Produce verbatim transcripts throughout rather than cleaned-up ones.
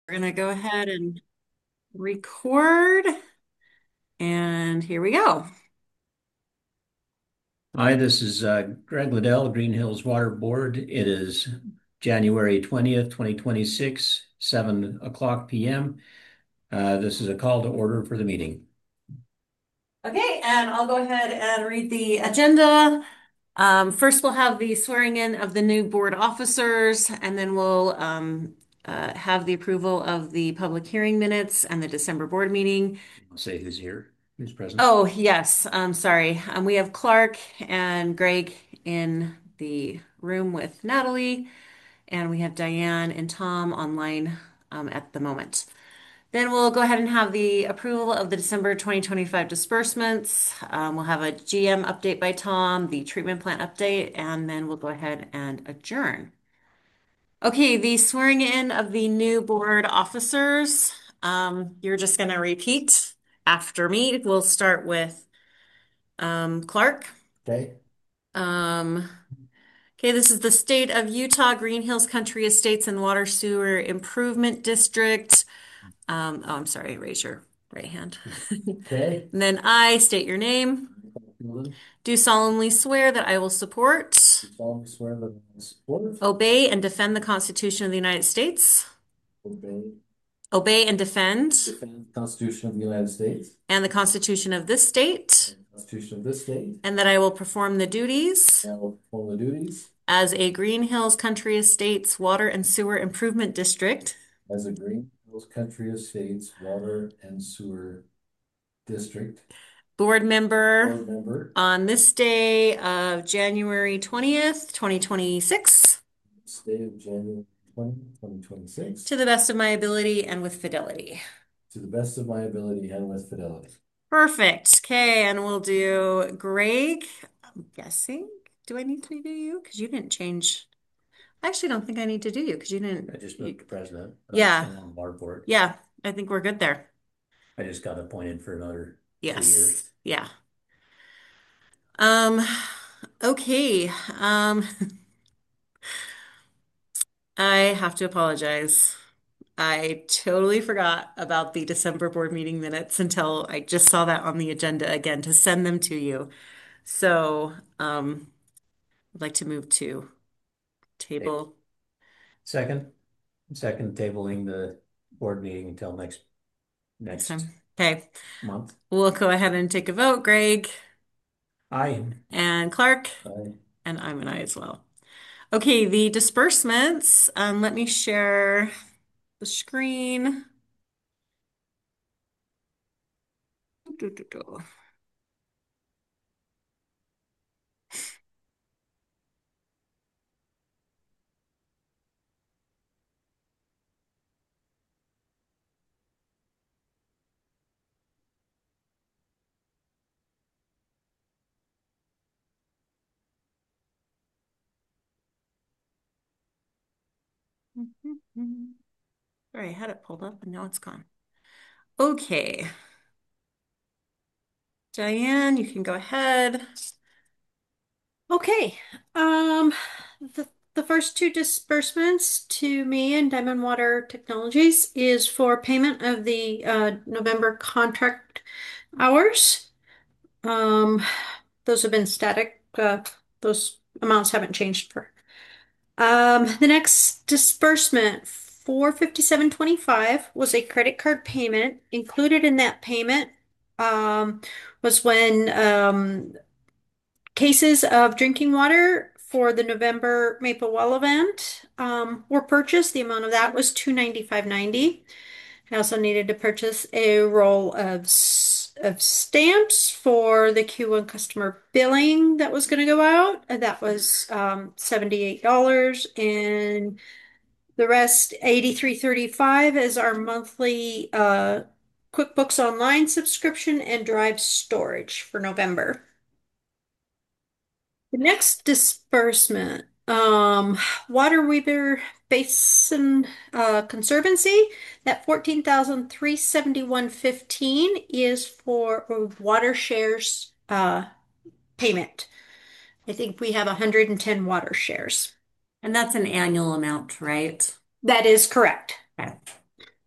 We're gonna go ahead and record, and here we go. Hi, this is uh, Greg Liddell, Green Hills Water Board. It is January twentieth, twenty twenty-six, seven o'clock p m. Uh, this is a call to order for the meeting. Okay, and I'll go ahead and read the agenda. Um, first, we'll have the swearing in of the new board officers, and then we'll um, uh, have the approval of the public hearing minutes and the December board meeting. I'll say who's here, who's present. Oh, yes, I'm sorry. Um, we have Clark and Greg in the room with Natalie, and we have Diane and Tom online um, at the moment. Then we'll go ahead and have the approval of the December twenty twenty-five disbursements. Um, we'll have a G M update by Tom, the treatment plant update, and then we'll go ahead and adjourn. Okay, the swearing in of the new board officers. Um, you're just going to repeat after me. We'll start with um, Clark. Okay. Um, okay, this is the State of Utah Green Hills Country Estates and Water Sewer Improvement District. Um, oh, I'm sorry, raise your right hand. Okay. And then I state your name. Do Do solemnly swear that I will support, solemnly swear that I will support, obey, and defend the Constitution of the United States, obey, obey and defend, defend the Constitution of the United States and the Constitution of this state, and the Constitution of this state, and that I will perform the duties and I will perform the duties as a Green Hills Country Estates Water and Sewer Improvement District as a Green Hills Country Estates Water and Sewer District board member board member. on this day of January twentieth, twenty twenty-six, This day of January twentieth, twenty twenty-six, to the best of my ability and with fidelity. to the best of my ability and with fidelity. Perfect. Okay, and we'll do Greg. I'm guessing. Do I need to do you? Because you didn't change. I actually don't think I need to do you because you didn't. I just You, moved to president, but I'm yeah, still on the bar board. yeah. I think we're good there. I just got appointed for another three years. Yes. Yeah. Um. Okay. Um. I have to apologize. I totally forgot about the December board meeting minutes until I just saw that on the agenda again to send them to you. So, um, I'd like to move to Okay. table Second, second tabling the board meeting until next, next next time. Okay, month. we'll go ahead and take a vote. Greg Aye. and Clark, Aye. and I'm an I as well. Okay, the disbursements. Um, let me share the screen. Doo, doo, doo. Sorry, I had it pulled up and now it's gone. Okay, Diane, you can go ahead. Okay. Um, the the first two disbursements to me and Diamond Water Technologies is for payment of the uh, November contract hours. Um, those have been static. Uh, those amounts haven't changed for. Um, the next disbursement, four fifty-seven twenty-five, was a credit card payment. Included in that payment, um, was when um, cases of drinking water for the November Maple Wall event um, were purchased. The amount of that was two ninety-five ninety. I also needed to purchase a roll of of stamps for the Q one customer billing that was going to go out. And that was um, seventy-eight dollars, and the rest eighty-three thirty-five is our monthly uh, QuickBooks Online subscription and drive storage for November. The next disbursement, um, Water Weaver Basin uh, Conservancy, that fourteen thousand three seventy-one fifteen is for a water shares uh, payment. I think we have one hundred ten water shares. And that's an annual amount, right? That is correct. Okay.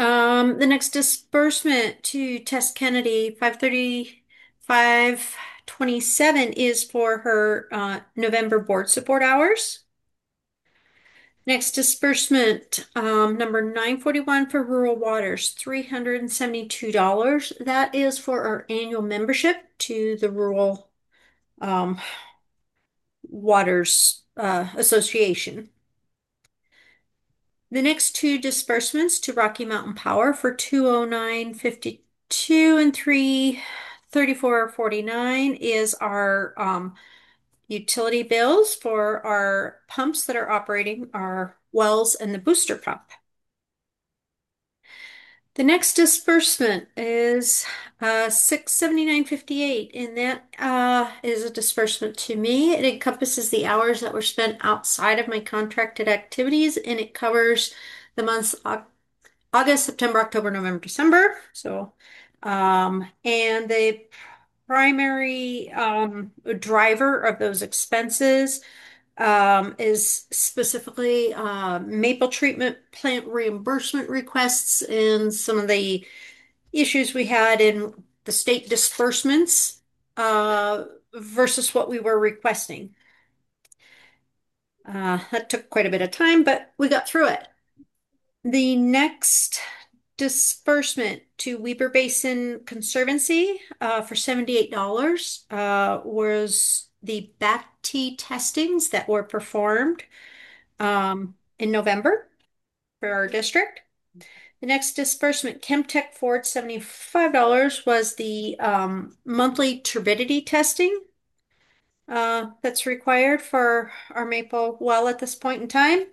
Um, the next disbursement to Tess Kennedy, five thirty-five twenty-seven is for her uh, November board support hours. Next disbursement, um, number nine forty-one for Rural Waters, three hundred seventy-two dollars. That is for our annual membership to the Rural um, Waters uh, Association. The next two disbursements to Rocky Mountain Power for two oh nine fifty-two and three thirty-four forty-nine is our um, utility bills for our pumps that are operating our wells and the booster pump. The next disbursement is uh, six seventy-nine fifty-eight, and that uh, is a disbursement to me. It encompasses the hours that were spent outside of my contracted activities, and it covers the months August, September, October, November, December. So, um, and the primary um, driver of those expenses um, is specifically uh, maple treatment plant reimbursement requests and some of the issues we had in the state disbursements uh, versus what we were requesting. Uh, that took quite a bit of time, but we got through it. The next disbursement to Weber Basin Conservancy uh, for seventy-eight dollars uh, was the B A C T testings that were performed um, in November for our district. The next disbursement, Chemtech Ford, seventy-five dollars was the um, monthly turbidity testing uh, that's required for our maple well at this point in time.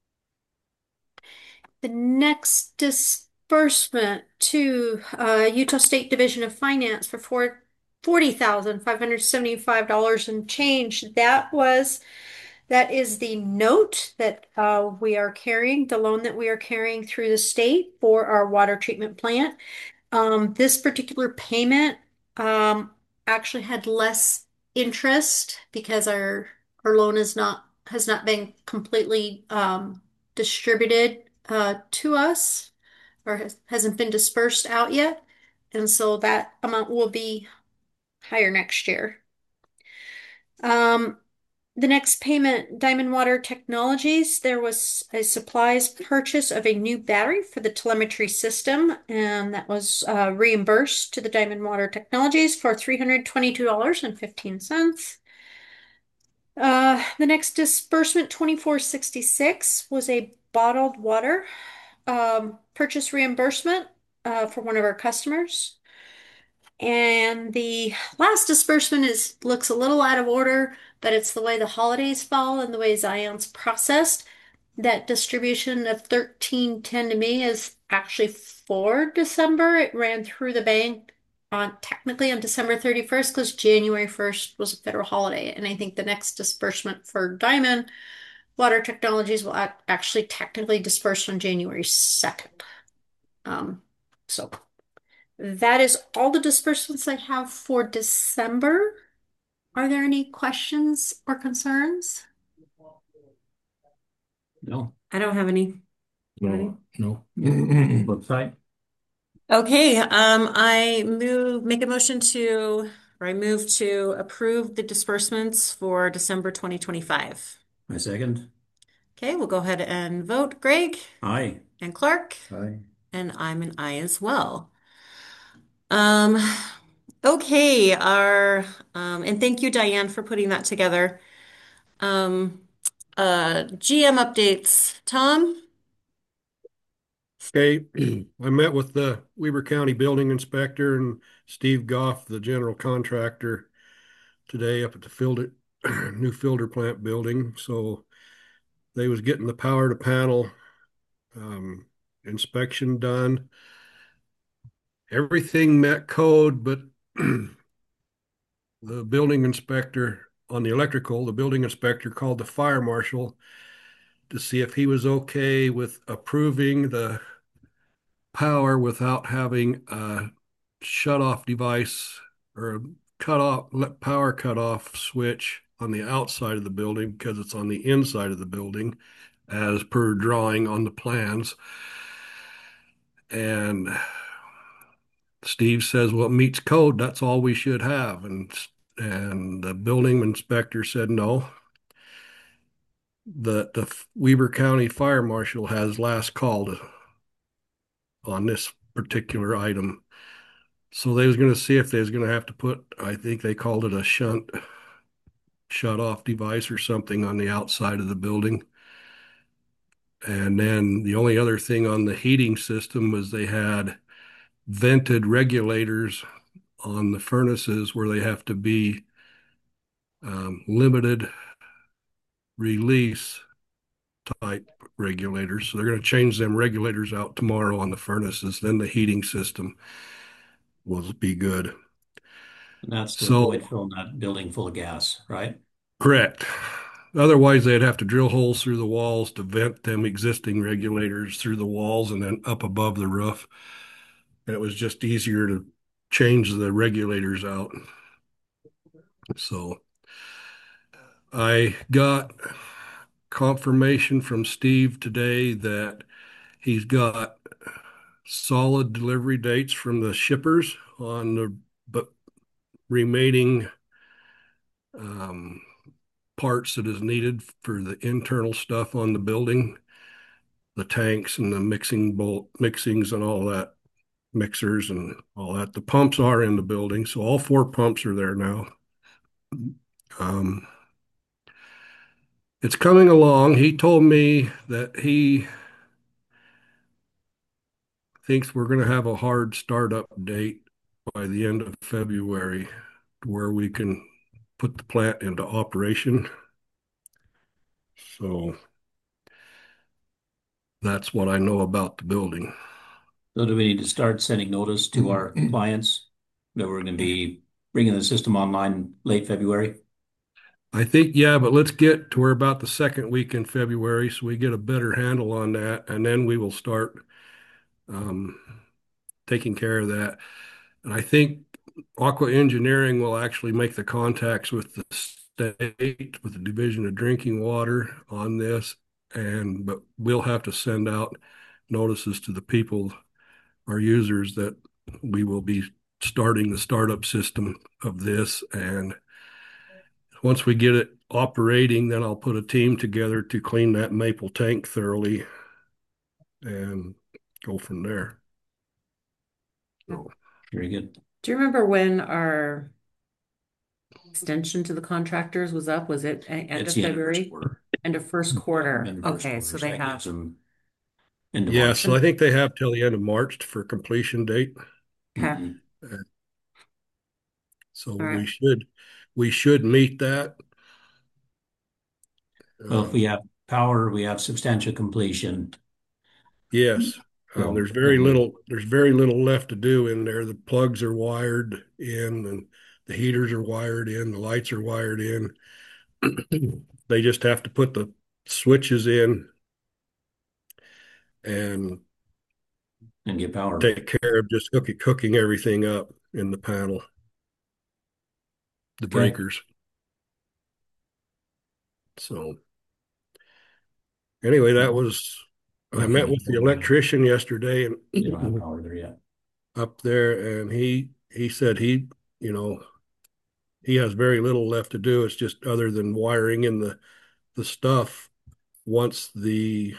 The next disbursement to uh, Utah State Division of Finance for four, forty thousand five hundred seventy-five dollars and change. That was that is the note that uh, we are carrying, the loan that we are carrying through the state for our water treatment plant. Um, this particular payment um, actually had less interest because our our loan is not has not been completely um, distributed uh, to us or has, hasn't been dispersed out yet, and so that amount will be higher next year. Um, the next payment, Diamond Water Technologies, there was a supplies purchase of a new battery for the telemetry system, and that was uh, reimbursed to the Diamond Water Technologies for three hundred twenty-two dollars and fifteen cents. Uh, the next disbursement, twenty-four sixty-six, was a bottled water um, purchase reimbursement uh, for one of our customers. And the last disbursement is looks a little out of order, but it's the way the holidays fall and the way Zion's processed. That distribution of thirteen ten to me is actually for December. It ran through the bank on technically on December thirty-first because January first was a federal holiday. And I think the next disbursement for Diamond Water Technologies will act actually technically disperse on January second. Um, so that is all the disbursements I have for December. Are there any questions or concerns? No, I don't have any. You have any? No, no. looks fine. Okay, um, I move, make a motion to, or I move to approve the disbursements for December twenty twenty-five. My second. Okay, we'll go ahead and vote. Greg Aye. and Clark, Aye. and I'm an aye as well. Um, okay, our, um, and thank you, Diane, for putting that together. Um, uh, G M updates. Tom? Okay, I met with the Weber County Building Inspector and Steve Goff, the general contractor, today up at the filter, new filter plant building. So they was getting the power to panel um, inspection done. Everything met code, but the building inspector on the electrical, the building inspector called the fire marshal to see if he was okay with approving the power without having a shut off device or a cut off let power cut off switch on the outside of the building because it's on the inside of the building as per drawing on the plans. And Steve says, well, it meets code. That's all we should have. And and the building inspector said, no. The the Weber County Fire Marshal has last call on this particular item. So they was going to see if they was going to have to put, I think they called it a shunt shut off device or something on the outside of the building. And then the only other thing on the heating system was they had vented regulators on the furnaces where they have to be um, limited release type regulators. So they're going to change them regulators out tomorrow on the furnaces. Then the heating system will be good. And that's to So, avoid filling that building full of gas, right? correct. Otherwise, they'd have to drill holes through the walls to vent them existing regulators through the walls and then up above the roof. And it was just easier to change the regulators out. So I got confirmation from Steve today that he's got solid delivery dates from the shippers on the but remaining um, parts that is needed for the internal stuff on the building, the tanks and the mixing bolt mixings and all that, mixers and all that. The pumps are in the building, so all four pumps are there now. Um, it's coming along. He told me that he thinks we're going to have a hard startup date by the end of February where we can put the plant into operation. So that's what I know about the building. So do we need to start sending notice to our clients that we're going to be bringing the system online late February? I think, yeah, but let's get to where about the second week in February so we get a better handle on that, and then we will start um, taking care of that. And I think Aqua Engineering will actually make the contacts with the state, with the Division of Drinking Water on this, and but we'll have to send out notices to the people, our users, that we will be starting the startup system of this. And once we get it operating, then I'll put a team together to clean that maple tank thoroughly and go from there. So, Very good. Do you remember when our extension to the contractors was up? Was it a- end It's of the end of first February? quarter. End of first quarter. End of first Okay, quarter, so so they that gives have. them into yeah, March. so I think they have till the end of March for completion date. Okay. Mhm. So All we right. should we should meet that. Well, if we Um, have power, we have substantial completion. yes, um, So there's very then we, little there's very little left to do in there. The plugs are wired in, and the heaters are wired in, the lights are wired in. They just have to put the switches in and and get power. take care of just hooking, hooking everything up in the panel, the Okay. breakers. So anyway, that was, I met Okay. with the electrician yesterday You don't have and power there yet. up there, and he he said he, you know, he has very little left to do. It's just other than wiring in the the stuff once the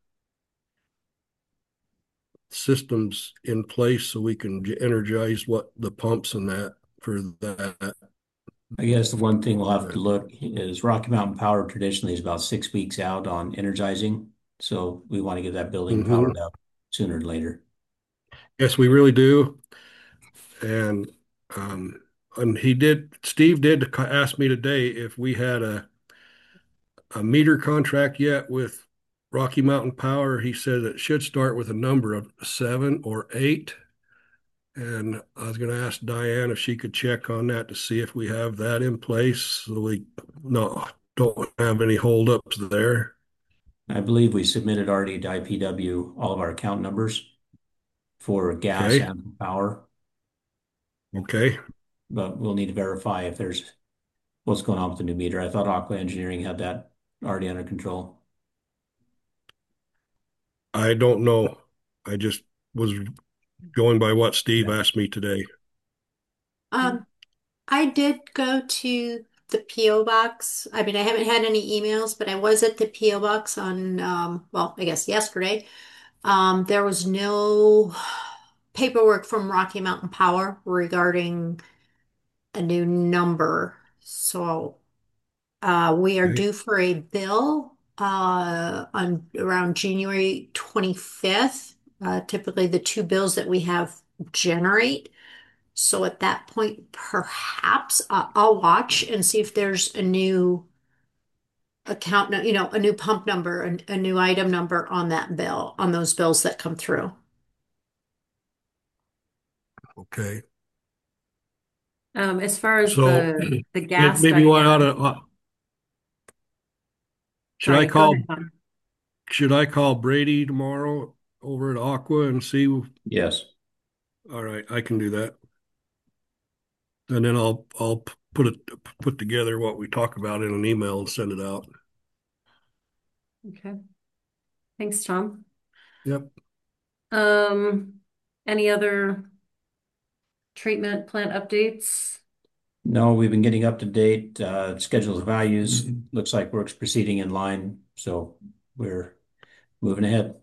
systems in place so we can energize what the pumps and that for that. I guess the one thing we'll have to look is Rocky Mountain Power traditionally is about six weeks out on energizing. So we want to get that building Mm-hmm. powered up sooner or later. Yes, we really do. And um, and he did. Steve did ask me today if we had a a meter contract yet with Rocky Mountain Power. He said it should start with a number of seven or eight. And I was going to ask Diane if she could check on that to see if we have that in place so we no don't have any holdups there. I believe we submitted already to I P W all of our account numbers for gas Okay. and for power, Okay. but we'll need to verify if there's what's going on with the new meter. I thought Aqua Engineering had that already under control. I don't know. I just was going by what Steve asked me today. Um, I did go to the P O box. I mean, I haven't had any emails, but I was at the P O box on, um, well, I guess yesterday. Um, there was no paperwork from Rocky Mountain Power regarding a new number. So, uh, we are Okay. due for a bill, uh, on around January twenty-fifth. Uh, typically the two bills that we have generate. So at that point, perhaps uh, I'll watch and see if there's a new account, nu- you know, a new pump number, a, a new item number on that bill, on those bills that come through. Okay. Um, as far as So the the it, gas, maybe what I ought to, Diane, uh, should I sorry, go call, ahead, Tom. should I call Brady tomorrow over at Aqua and see? Yes. All right, I can do that. And then I'll, I'll p- put it, put together what we talk about in an email and send it out. Okay, thanks, Tom. Yep. Um, any other treatment plant updates? No, we've been getting up to date, uh, schedules of values. Looks like work's proceeding in line, so we're moving ahead.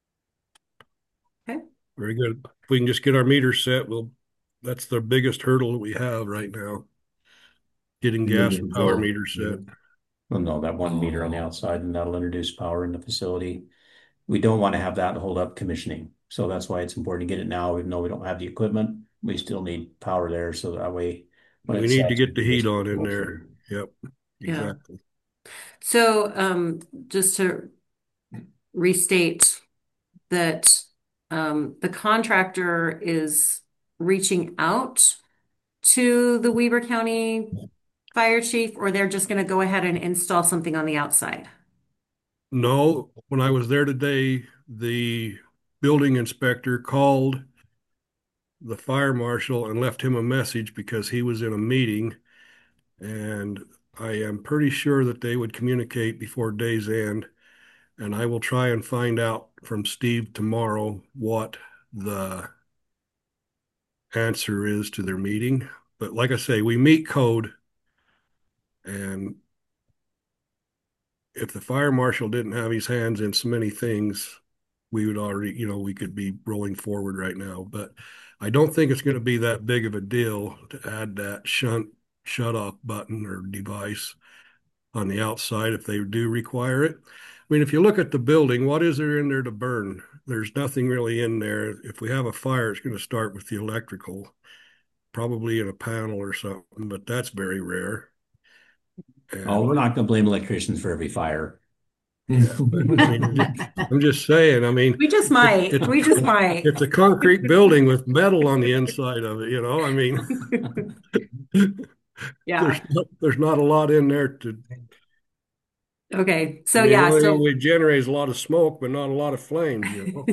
Okay. Very good. If we can just get our meters set, we'll, that's the biggest hurdle that we have right now, getting gas and power Well, meters set. well, no, that one meter on the outside, and that'll introduce power in the facility. We don't want to have that hold up commissioning. So that's why it's important to get it now, even though we don't have the equipment. We still need power there, so that way when We it need to sets, we get the can heat just on in roll there. through. Yep, Yeah. exactly. So, um, just to restate that, um, the contractor is reaching out to the Weber County Fire Chief, or they're just going to go ahead and install something on the outside. No, when I was there today, the building inspector called the fire marshal and left him a message because he was in a meeting. And I am pretty sure that they would communicate before day's end. And I will try and find out from Steve tomorrow what the answer is to their meeting. But like I say, we meet code, and if the fire marshal didn't have his hands in so many things, we would already, you know, we could be rolling forward right now. But I don't think it's going to be that big of a deal to add that shunt shut off button or device on the outside if they do require it. I mean, if you look at the building, what is there in there to burn? There's nothing really in there. If we have a fire, it's going to start with the electrical, probably in a panel or something, but that's very rare. Oh, we're And not going to blame electricians for every fire. yeah, but I mean, I'm just, I'm just saying, I mean, We just it, might. it's We just it's might. it's a concrete building with metal on the inside of it, you know. I mean, there's Yeah. not, there's not a lot in there to. Okay. I So mean, the yeah, only thing so we generate is a lot of smoke, but not a lot of flames, you know.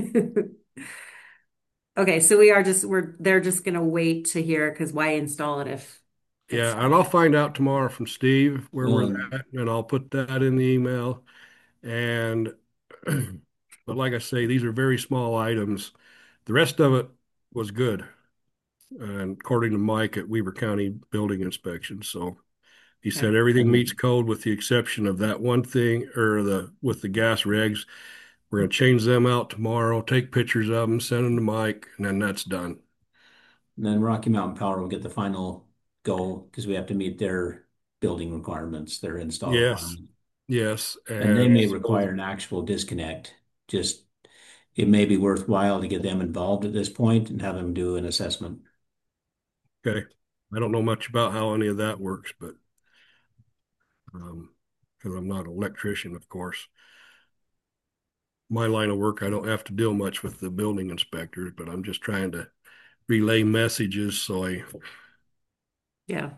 okay, so we are just we're they're just gonna wait to hear because why install it if it's Yeah, and I'll find out tomorrow from Steve where we're Well, at, and I'll put that in the email. And but like I say, these are very small items. The rest of it was good, and according to Mike at Weber County Building Inspection. So he said okay. everything meets and code with the exception of that one thing, or the with the gas regs. We're gonna change them out tomorrow, take pictures of them, send them to Mike, and then that's done. then Rocky Mountain Power will get the final go because we have to meet their building requirements, their install Yes, requirements. yes, And they and may so require an actual disconnect. Just it may be worthwhile to get them involved at this point and have them do an assessment. okay. I don't know much about how any of that works, but um, because I'm not an electrician, of course. My line of work, I don't have to deal much with the building inspectors, but I'm just trying to relay messages. So I, Yeah.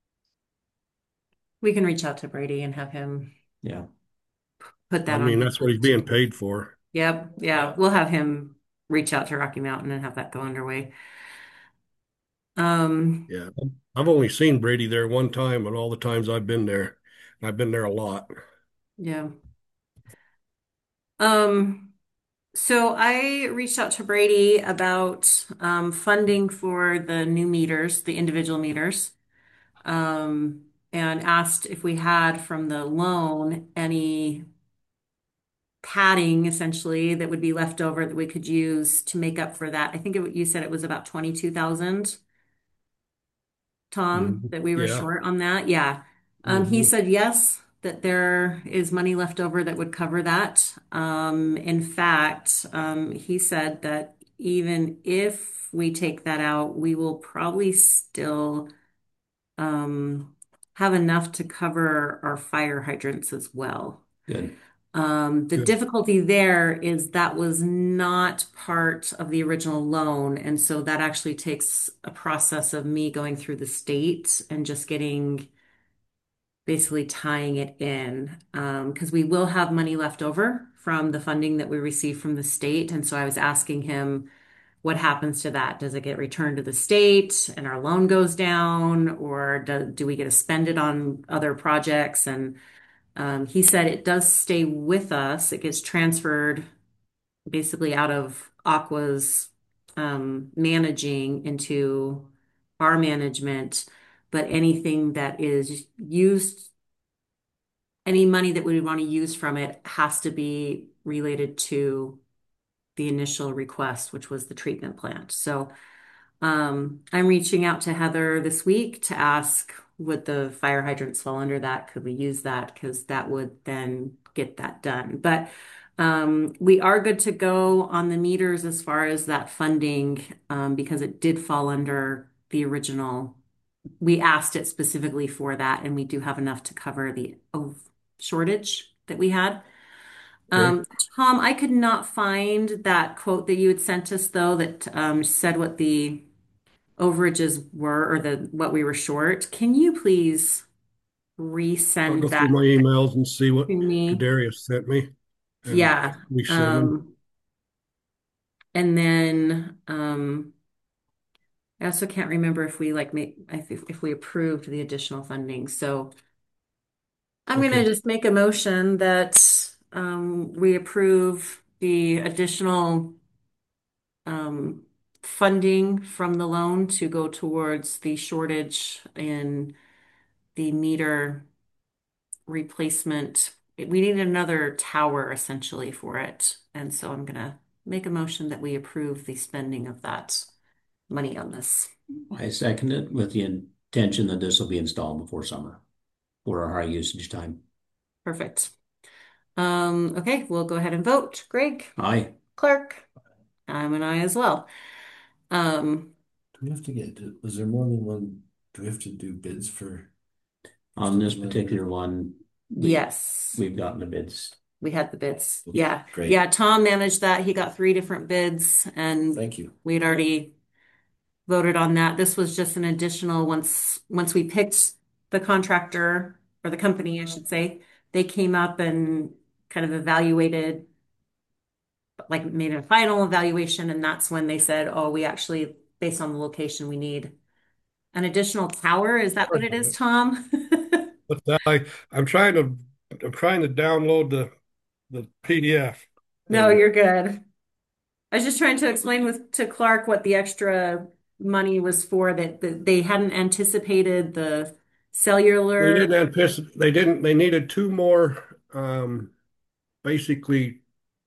We can reach out to Brady and have him Yeah. put I that on mean, his that's what he's list. being paid for. Yep. Yeah. We'll have him reach out to Rocky Mountain and have that go underway. Um, Yeah. I've only seen Brady there one time, and all the times I've been there, and I've been there a lot. yeah. Um, So I reached out to Brady about um, funding for the new meters, the individual meters, um, and asked if we had from the loan any padding essentially that would be left over that we could use to make up for that. I think it, you said it was about twenty-two thousand, Tom, Mhm. that we were Yeah. short on that. Yeah. Um, he Mhm. said yes, that there is money left over that would cover that. Um, in fact, um, he said that even if we take that out, we will probably still um, have enough to cover our fire hydrants as well. Good. Um, the Good. difficulty there is that was not part of the original loan. And so that actually takes a process of me going through the state and just getting basically tying it in. Um, because we will have money left over from the funding that we receive from the state. And so I was asking him, what happens to that? Does it get returned to the state and our loan goes down, or do, do we get to spend it on other projects? And um, he said it does stay with us. It gets transferred basically out of Aqua's um, managing into our management, but anything that is used, any money that we would want to use from it has to be related to the initial request, which was the treatment plant. So um, I'm reaching out to Heather this week to ask, would the fire hydrants fall under that? Could we use that? Because that would then get that done. But um, we are good to go on the meters as far as that funding, um, because it did fall under the original. We asked it specifically for that, and we do have enough to cover the oh, shortage that we had. Okay. Um, Tom, I could not find that quote that you had sent us though that um, said what the overages were or the what we were short. Can you please I'll resend go through that my emails and see what to me? Kadarius sent me and Yeah. resend them. Um, and then um, I also can't remember if we like make if, if we approved the additional funding. So I'm gonna Okay. just make a motion that um, we approve the additional um, funding from the loan to go towards the shortage in the meter replacement. We need another tower essentially for it. And so I'm gonna make a motion that we approve the spending of that money on this. I second it with the intention that this will be installed before summer for our high usage time. Perfect. Um, okay, we'll go ahead and vote. Greg, Aye. Clark, I'm an I as well. Um, Do we have to get, is there more than one? Do we have to do bids for? On this particular one, we, yes, we've gotten the bids. we had the bids. Okay, Yeah. great. Yeah, Tom managed that. He got three different bids and Thank you. we'd already voted on that. This was just an additional once once we picked the contractor or the company, I should say, they came up and kind of evaluated, like made a final evaluation, and that's when they said, oh, we actually, based on the location, we need an additional tower. Is that what it is, Tom? But that, I I'm trying to I'm trying to download the the P D F No, and you're good. I was just trying to explain with to Clark what the extra money was for that, that they hadn't anticipated the they cellular. didn't anticipate they didn't they needed two more um basically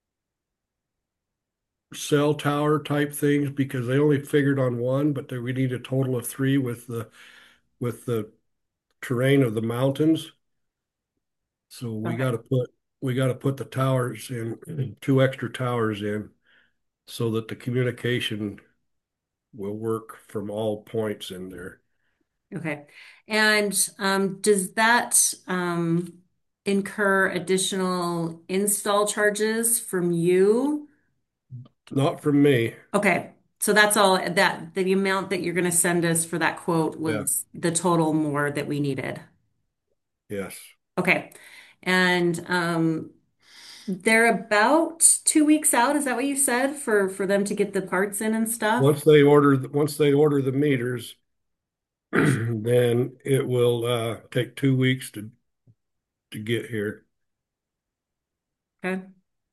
cell tower type things because they only figured on one, but they, we need a total of three with the with the terrain of the mountains. So we Okay. got to put we got to put the towers in, two extra towers in, so that the communication will work from all points in there. Okay. And um, does that um, incur additional install charges from you? Not from me. Okay. So that's all that the amount that you're going to send us for that quote Yeah. was the total more that we needed. Yes. Okay. And um, they're about two weeks out. Is that what you said for for them to get the parts in and stuff? Once they order once they order the meters, then it will uh, take two weeks to to get here. Okay.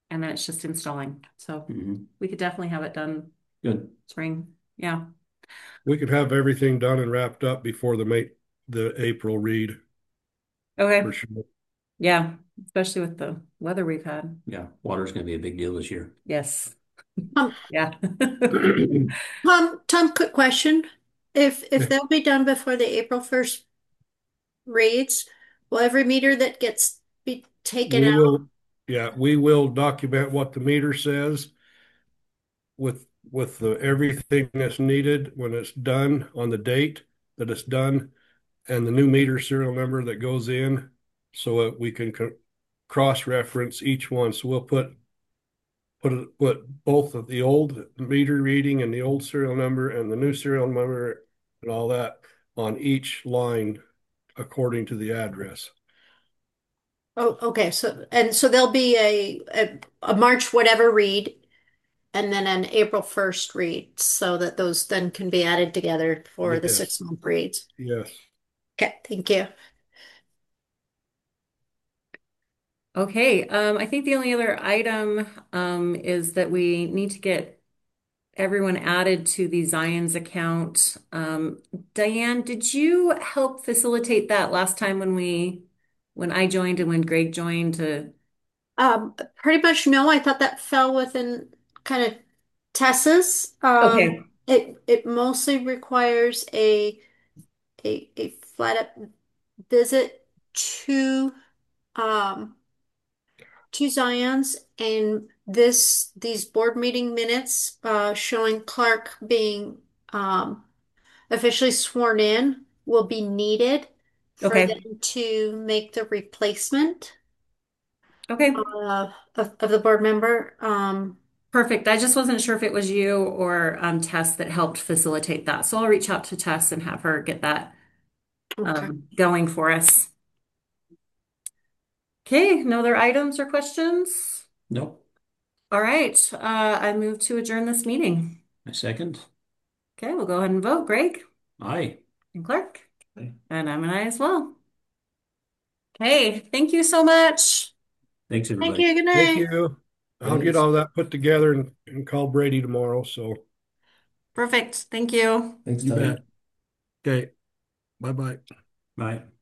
and then it's just installing. So Mhm. we could definitely have it done Good. spring. Yeah. We could have everything done and wrapped up before the May, the April read for Okay. sure. Yeah. Especially with the weather we've had. Yeah, water's going to be a big deal this year. Yes. Um, Yeah. Tom, Tom, quick question. If if Yeah. they'll be done before the April first reads, will every meter that gets be taken We out? will, yeah, we will document what the meter says with with the everything that's needed when it's done on the date that it's done and the new meter serial number that goes in so that we can co- cross-reference each one. So we'll put put it, put both of the old meter reading and the old serial number and the new serial number and all that on each line according to the address. Oh, okay. So and so there'll be a a, a March whatever read and then an April first read so that those then can be added together for the Yes, six month reads. yes. Okay, thank you. Okay. Um, I think the only other item um, is that we need to get everyone added to the Zion's account. Um, Diane, did you help facilitate that last time when we, when I joined and when Greg joined to? Um, pretty much no, I thought that fell within kind of Tessa's. Um, Okay. it it mostly requires a a a flat up visit to um to Zion's and this these board meeting minutes uh showing Clark being um officially sworn in will be needed for Okay. them to make the replacement Okay. uh, of, of the board member. Um, Perfect. I just wasn't sure if it was you or um, Tess that helped facilitate that. So I'll reach out to Tess and have her get that okay. um, going for us. Okay. No other items or questions? Nope. All right. Uh, I move to adjourn this meeting. A second. Okay. We'll go ahead and vote. Greg Aye. and Clark. Aye. And I'm an I as well. Okay. Thank you so much. Thanks, Thank everybody. you. Good Thank night. you. I'll get Thanks. all that put together and, and call Brady tomorrow. So Perfect. Thank you. Thanks, you Diane. bet. Okay. Bye bye. Bye.